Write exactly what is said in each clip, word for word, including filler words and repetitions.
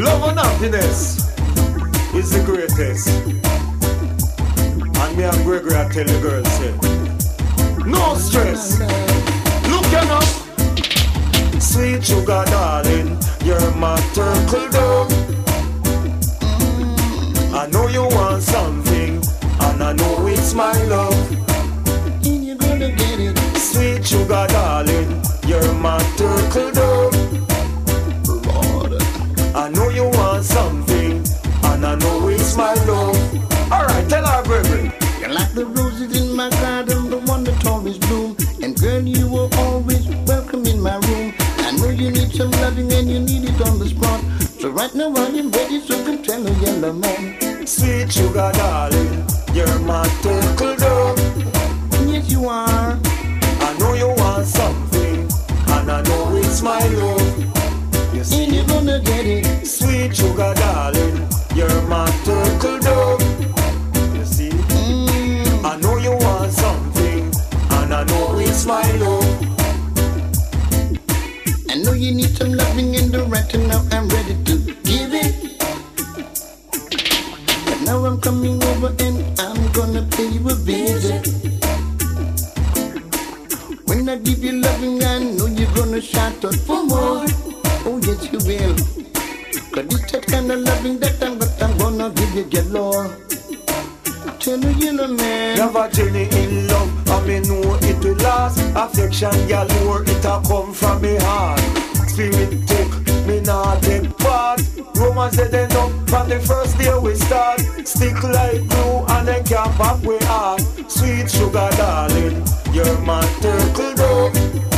Love and happiness is the greatest. And me and Gregory I tell the girls say, no stress. Look you now, sweet sugar darling, you're my turtle dove. I know you want something, and I know it's my love. And you're gonna get it. Sweet sugar darling, you're my turtle dove. Lord, I know you want something, and I know it's my love. Alright, tell her, Gregory. you're like the roses in my garden, the one that always bloom. And girl, you were always welcome in my room. I know you need some loving and you need it on the spot. So right now I am ready, so come tell a yellow man. Sweet sugar darling, you're my turtle dove. Yes, you are. I know you want something, and I know it's my love. You see, And you're gonna get it. sweet sugar darling, you're my turtle dove. You see, Mm. I know you want something, and I know it's my love. I know you need some loving and right now I'm ready to give it. But now I'm coming over and I'm gonna pay you a visit. When I give you loving, I know you're gonna shout out for more. Oh yes you will. Cause it's that kind of loving that I'm, that I'm gonna give you galore. Tell the yellow man. Never journey in love, and me know it will last. Affection galore, it a come from me heart. Spirit take, me not take part. Romance said enough from the first day we start. Stick like glue and they can't pop we heart. Sweet sugar darling, you're my turtle dove.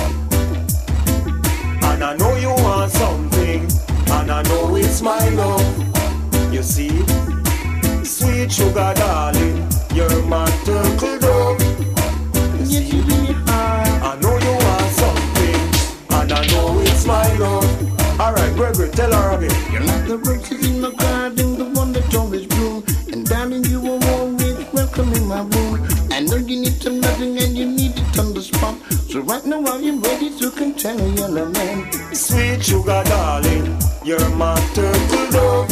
And I know you want something, and I know it's my love. You see, sweet sugar darling, you're my turtle dove. You Yes you see, really are. I know you want something, and I know it's my love. Alright, Gregory, tell her again. You're like the roses in my garden, the one that always bloom. And darling, you are always welcome in my room. I know you need some loving and you need it on the spot. So right now I am ready to come tell a yellow man. Sweet sugar darling, you're my turtle dove.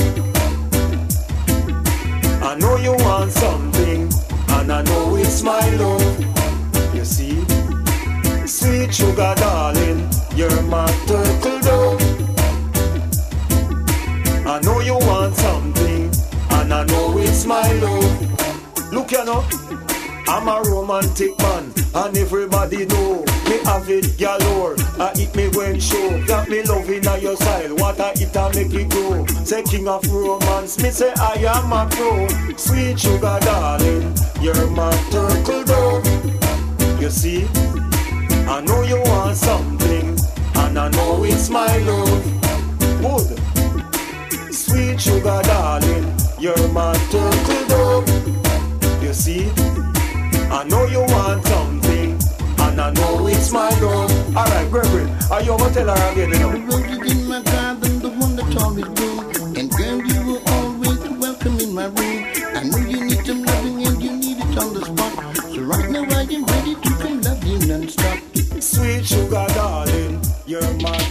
I know you want something, and I know it's my love. You see, sweet sugar darling, you're my turtle dove. I know you want something, and I know it's my love. Look you know, I'm a romantic man, and everybody know me have it galore. I eat me when show, got me loving at your style. What I eat I make it grow. Say king of romance, me say I am a pro. Sweet sugar darling, you're my turtle dove. You see, I know you want something, and I know it's my love. Good. Sweet sugar darling, you're my turtle dove. You see, I know you want something, and I know it's my love. Alright, Gregory, are you gonna tell her again, you know? The roses in my garden, the one that always bloom. And girl, you were always welcome in my room. I know you need some loving and you need it on the spot. So right now I am ready to come love you non-stop. Sweet sugar darling, you're my